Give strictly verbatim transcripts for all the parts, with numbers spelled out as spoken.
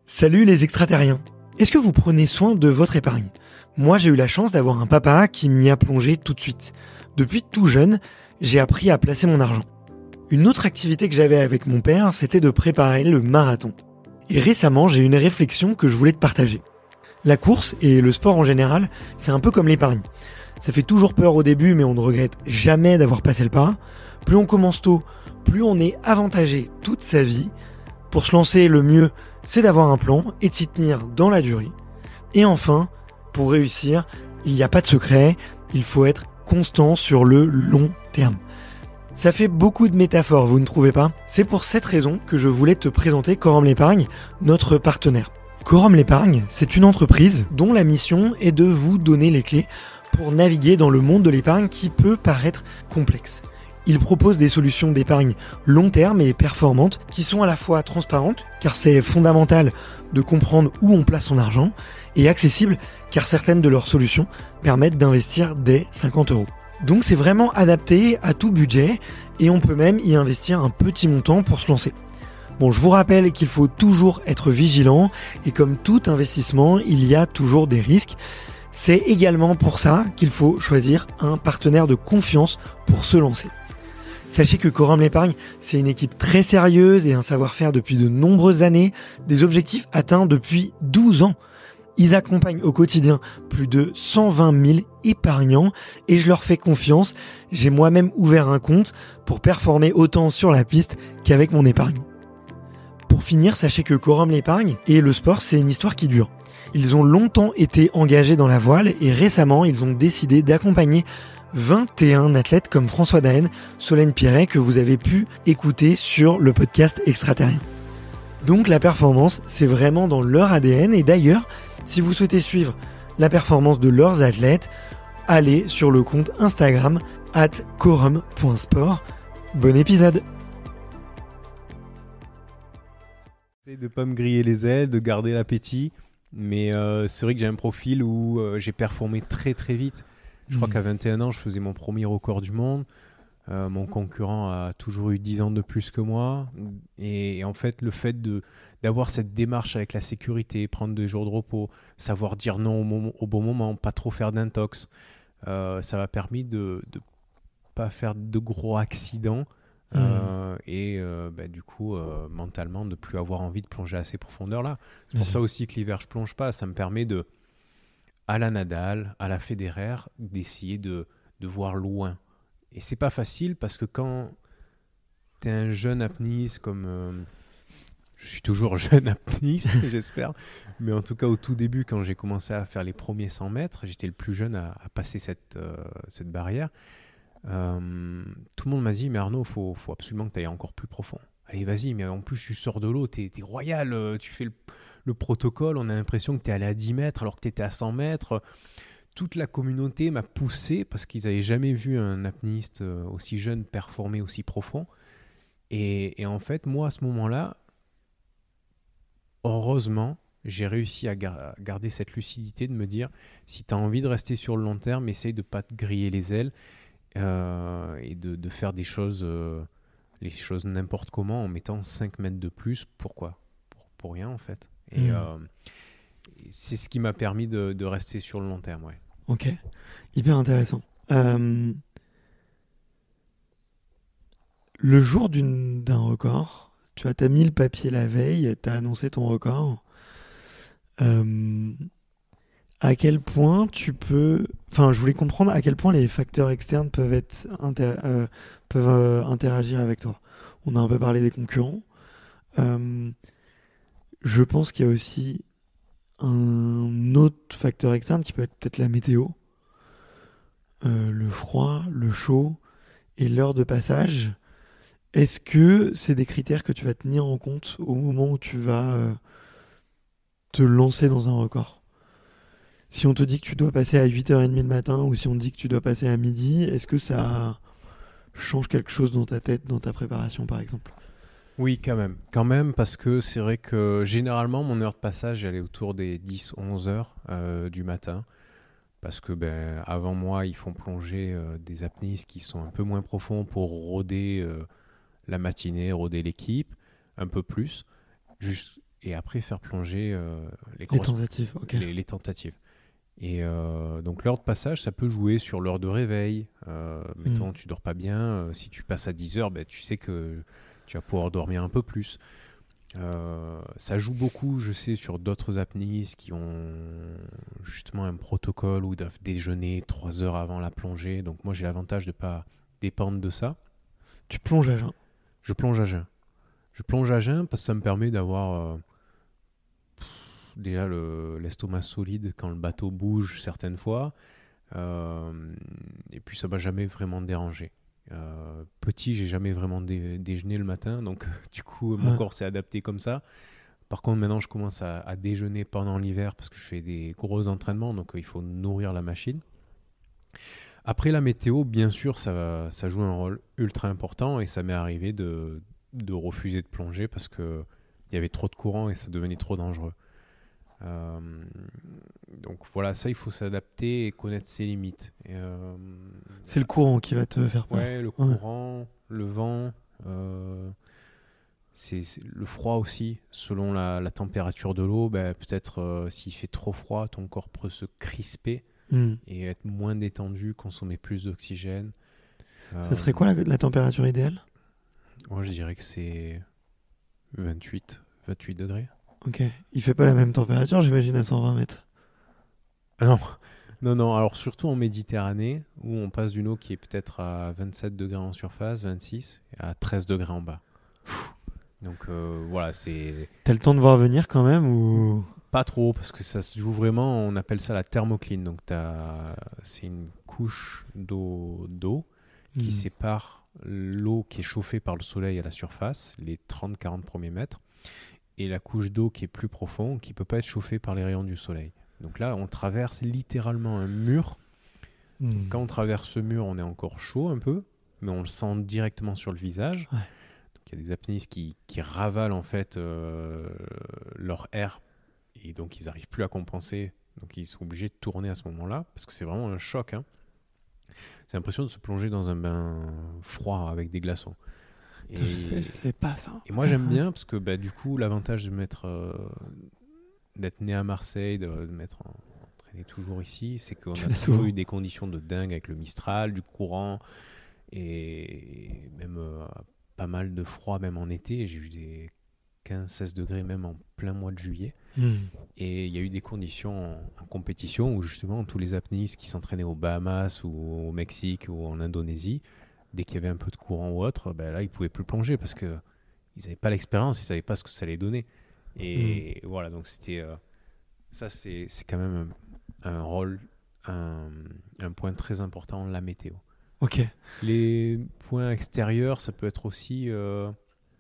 Salut les extraterriens. Est-ce que vous prenez soin de votre épargne ? Moi, j'ai eu la chance d'avoir un papa qui m'y a plongé tout de suite. Depuis tout jeune, j'ai appris à placer mon argent. Une autre activité que j'avais avec mon père, c'était de préparer le marathon. Et récemment, j'ai eu une réflexion que je voulais te partager. La course et le sport en général, c'est un peu comme l'épargne. Ça fait toujours peur au début, mais on ne regrette jamais d'avoir passé le pas. Plus on commence tôt, plus on est avantagé toute sa vie. Pour se lancer, le mieux, c'est d'avoir un plan et de s'y tenir dans la durée. Et enfin, pour réussir, il n'y a pas de secret, il faut être constant sur le long terme. Ça fait beaucoup de métaphores, vous ne trouvez pas ? C'est pour cette raison que je voulais te présenter Quorum l'Épargne, notre partenaire. Quorum l'Épargne, c'est une entreprise dont la mission est de vous donner les clés pour naviguer dans le monde de l'épargne qui peut paraître complexe. Il propose des solutions d'épargne long terme et performantes qui sont à la fois transparentes, car c'est fondamental de comprendre où on place son argent, et accessibles, car certaines de leurs solutions permettent d'investir dès cinquante euros. Donc c'est vraiment adapté à tout budget, et on peut même y investir un petit montant pour se lancer. Bon, je vous rappelle qu'il faut toujours être vigilant, et comme tout investissement, il y a toujours des risques. C'est également pour ça qu'il faut choisir un partenaire de confiance pour se lancer. Sachez que Quorum l'Épargne, c'est une équipe très sérieuse et un savoir-faire depuis de nombreuses années, des objectifs atteints depuis douze ans. Ils accompagnent au quotidien plus de cent vingt mille épargnants et je leur fais confiance. J'ai moi-même ouvert un compte pour performer autant sur la piste qu'avec mon épargne. Pour finir, sachez que Quorum l'Épargne et le sport, c'est une histoire qui dure. Ils ont longtemps été engagés dans la voile et récemment, ils ont décidé d'accompagner vingt et un athlètes comme François Daen, Solène Piret que vous avez pu écouter sur le podcast Extraterrien. Donc la performance, c'est vraiment dans leur A D N et d'ailleurs, si vous souhaitez suivre la performance de leurs athlètes, allez sur le compte Instagram arobase quorum point sport. Bon épisode. J'essaie de pas me griller les ailes, de garder l'appétit, mais euh, c'est vrai que j'ai un profil où euh, j'ai performé très très vite. Je crois qu'à vingt et un ans, je faisais mon premier record du monde. Euh, mon concurrent a toujours eu dix ans de plus que moi. Et, et en fait, le fait de, d'avoir cette démarche avec la sécurité, prendre des jours de repos, savoir dire non au, moment, au bon moment, pas trop faire d'intox, euh, ça m'a permis de ne pas faire de gros accidents. Mmh. Euh, et euh, bah, du coup, euh, mentalement, de ne plus avoir envie de plonger à ces profondeurs-là. C'est pour mmh. ça aussi que l'hiver, je ne plonge pas. Ça me permet de... à la Nadal, à la Federer, d'essayer de, de voir loin. Et c'est pas facile parce que quand tu es un jeune apnéiste comme... Euh, je suis toujours jeune apnéiste, j'espère. Mais en tout cas, au tout début, quand j'ai commencé à faire les premiers cent mètres, j'étais le plus jeune à, à passer cette, euh, cette barrière. Euh, tout le monde m'a dit, mais Arnaud, il faut, faut absolument que tu ailles encore plus profond. Allez, vas-y, mais en plus, tu sors de l'eau, tu es royal, tu fais le... le protocole, on a l'impression que tu es allé à dix mètres alors que tu étais à cent mètres. Toute la communauté m'a poussé parce qu'ils n'avaient jamais vu un apnéiste aussi jeune performer aussi profond. Et, et en fait, moi, à ce moment-là, heureusement, j'ai réussi à gar- garder cette lucidité de me dire, si tu as envie de rester sur le long terme, essaye de ne pas te griller les ailes euh, et de, de faire des choses, euh, les choses n'importe comment en mettant cinq mètres de plus. Pourquoi ? pour, pour rien, en fait. Et mmh. euh, c'est ce qui m'a permis de, de rester sur le long terme. Ouais. Ok, hyper intéressant. Euh, le jour d'une, d'un record, tu as, t'as mis le papier la veille, tu as annoncé ton record. Euh, à quel point tu peux... Enfin, je voulais comprendre à quel point les facteurs externes peuvent, être inter... euh, peuvent euh, interagir avec toi. On a un peu parlé des concurrents. Euh, je pense qu'il y a aussi un autre facteur externe qui peut être peut-être la météo, euh, le froid, le chaud et l'heure de passage. Est-ce que c'est des critères que tu vas tenir en compte au moment où tu vas euh, te lancer dans un record ? Si on te dit que tu dois passer à huit heures trente le matin ou si on te dit que tu dois passer à midi, est-ce que ça change quelque chose dans ta tête, dans ta préparation par exemple ? Oui, quand même. Quand même, parce que c'est vrai que généralement, mon heure de passage, elle est autour des dix à onze heures euh, du matin. Parce que ben, avant moi, ils font plonger euh, des apnéistes qui sont un peu moins profonds pour rôder euh, la matinée, rôder l'équipe, un peu plus. Juste, et après faire plonger euh, les, Les grosses, tentatives, ok. les, les tentatives. Et euh, donc l'heure de passage, ça peut jouer sur l'heure de réveil. Euh, mettons, Mm. tu dors pas bien, euh, si tu passes à dix heures, ben, tu sais que tu vas pouvoir dormir un peu plus. Euh, ça joue beaucoup, je sais, sur d'autres apnéistes qui ont justement un protocole où ils doivent déjeuner trois heures avant la plongée. Donc moi, j'ai l'avantage de ne pas dépendre de ça. Tu plonges à jeun. Je plonge à jeun. Je plonge à jeun parce que ça me permet d'avoir... euh, déjà le, l'estomac solide quand le bateau bouge certaines fois. Euh, et puis ça m'a jamais vraiment dérangé. Euh, petit, j'ai jamais vraiment dé- déjeuné le matin, donc du coup mon Ouais. corps s'est adapté comme ça. Par contre, maintenant je commence à, à déjeuner pendant l'hiver parce que je fais des gros entraînements, donc euh, il faut nourrir la machine. Après la météo, bien sûr, ça, ça joue un rôle ultra important et ça m'est arrivé de, de refuser de plonger parce que il y avait trop de courant et ça devenait trop dangereux. Euh, donc voilà, ça il faut s'adapter et connaître ses limites. Et, euh, C'est le courant qui va te faire peur. ouais, le courant, le vent, euh, c'est, c'est le froid aussi. Selon la, la température de l'eau, ben, peut-être euh, s'il fait trop froid, ton corps peut se crisper Mm. et être moins détendu, consommer plus d'oxygène. Ça serait quoi la, la température idéale? Moi, je dirais que c'est vingt-huit, vingt-huit degrés. Ok. Il fait pas la même température, j'imagine, à cent vingt mètres. Ah non, non, non. Alors surtout en Méditerranée, où on passe d'une eau qui est peut-être à vingt-sept degrés en surface, vingt-six, et à treize degrés en bas. Donc euh, voilà, c'est T'as le temps de voir venir quand même ou... pas trop, parce que ça se joue vraiment, on appelle ça la thermocline. Donc t'as... c'est une couche d'eau, d'eau qui Mm. sépare l'eau qui est chauffée par le soleil à la surface, les trente à quarante premiers mètres, et la couche d'eau qui est plus profonde, qui ne peut pas être chauffée par les rayons du soleil. Donc là, on traverse littéralement un mur. Mm. Quand on traverse ce mur, on est encore chaud un peu, mais on le sent directement sur le visage. Ouais. Donc il y a des apnéistes qui, qui ravalent en fait euh, leur air, et donc ils n'arrivent plus à compenser. Donc ils sont obligés de tourner à ce moment-là, parce que c'est vraiment un choc. Hein. C'est l'impression de se plonger dans un bain froid avec des glaçons. Et, Putain, Je, savais, je savais pas ça. et moi j'aime bien parce que bah, du coup l'avantage de m'être euh, d'être né à Marseille, de, de m'être en- entraîné toujours ici, c'est qu'on Tu a l'as toujours souvent. eu des conditions de dingue avec le Mistral, du courant et même euh, pas mal de froid même en été. J'ai eu des quinze à seize degrés même en plein mois de juillet. Mm. Et il y a eu des conditions en, en compétition où justement tous les apnéistes qui s'entraînaient aux Bahamas ou au Mexique ou en Indonésie, dès qu'il y avait un peu de courant ou autre, ben là ils pouvaient plus plonger parce que ils n'avaient pas l'expérience, ils savaient pas ce que ça allait donner. Et voilà, donc c'était euh, ça, c'est, c'est quand même un, un rôle, un, un point très important, la météo. Ok. Les points extérieurs, ça peut être aussi euh,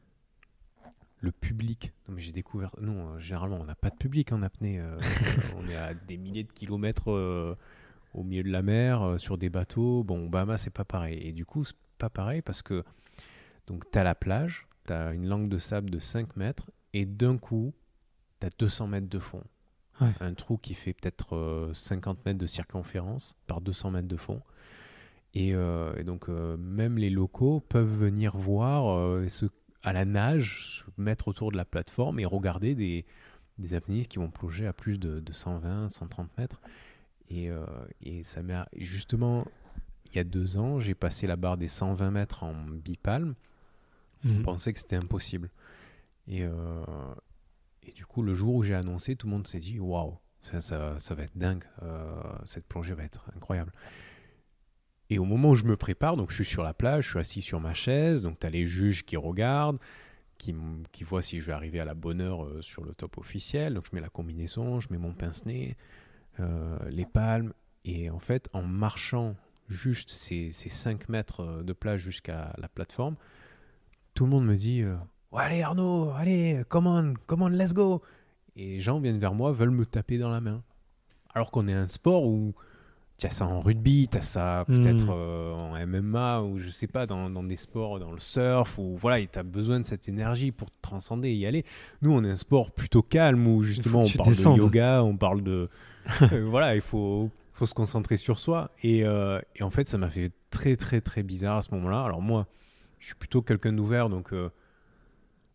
le public. Non, mais j'ai découvert. Nous, euh, généralement, on n'a pas de public en apnée. euh, on est à des milliers de kilomètres euh, au milieu de la mer, euh, sur des bateaux. Bon, au Bahamas, c'est pas pareil. Et du coup, c'est pas pareil parce que donc t'as la plage, t'as une langue de sable de cinq mètres, et d'un coup, t'as deux cents mètres de fond. Ouais. Un trou qui fait peut-être euh, cinquante mètres de circonférence par deux cents mètres de fond. Et, euh, et donc, euh, même les locaux peuvent venir voir euh, se, à la nage, se mettre autour de la plateforme et regarder des, des apnéistes qui vont plonger à plus de, de cent vingt, cent trente mètres. Et, euh, et ça m'est justement, il y a deux ans, j'ai passé la barre des cent vingt mètres en bipalme. Mm. Je pensais que c'était impossible. Et, euh, et du coup, le jour où j'ai annoncé, tout le monde s'est dit waouh, ça, ça, ça va être dingue, euh, cette plongée va être incroyable. Et au moment où je me prépare, donc je suis sur la plage, je suis assis sur ma chaise, donc tu as les juges qui regardent, qui, m- qui voient si je vais arriver à la bonne heure euh, sur le top officiel. Donc je mets la combinaison, je mets mon pince-nez, euh, les palmes. Et en fait, en marchant juste ces, ces cinq mètres euh, de plage jusqu'à la plateforme, tout le monde me dit euh, ouais, allez Arnaud, allez, come on, come on, let's go. Et les gens viennent vers moi, veulent me taper dans la main. Alors qu'on est un sport où tu as ça en rugby, tu as ça peut-être Mm. euh, en M M A, ou je sais pas, dans, dans des sports, dans le surf, ou voilà, tu as besoin de cette énergie pour te transcender et y aller. Nous, on est un sport plutôt calme où justement Il faut on que tu parle descendes. de yoga, on parle de. euh, voilà, il faut, faut se concentrer sur soi. Et, euh, et en fait, ça m'a fait très, très, très bizarre à ce moment-là. Alors moi, je suis plutôt quelqu'un d'ouvert, donc euh,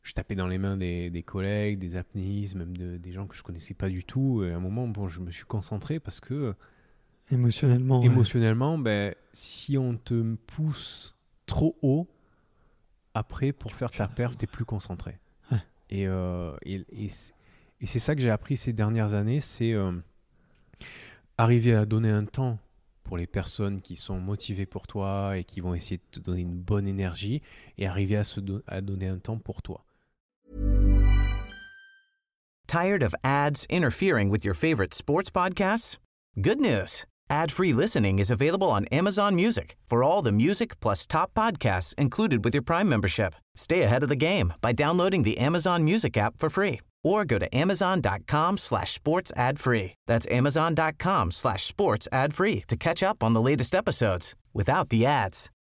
je tapais dans les mains des, des collègues, des apnéistes, même de, des gens que je connaissais pas du tout. Et à un moment, bon, je me suis concentré parce que émotionnellement, émotionnellement, ouais. ben, si on te pousse trop haut, après, pour faire ta perf, t'es plus concentré. Ouais. Et, euh, et, et, et c'est ça que j'ai appris ces dernières années, c'est euh, arriver à donner un temps pour les personnes qui sont motivées pour toi et qui vont essayer de te donner une bonne énergie, et arriver à, se do- à donner un temps pour toi. Tired of ads interfering with your favorite sports podcasts? Good news. Ad-free listening is available on Amazon Music for all the music plus top podcasts included with your Prime membership. Stay ahead of the game by downloading the Amazon Music app for free or go to amazon.com slash sports ad free. That's amazon.com slash sports ad free to catch up on the latest episodes without the ads.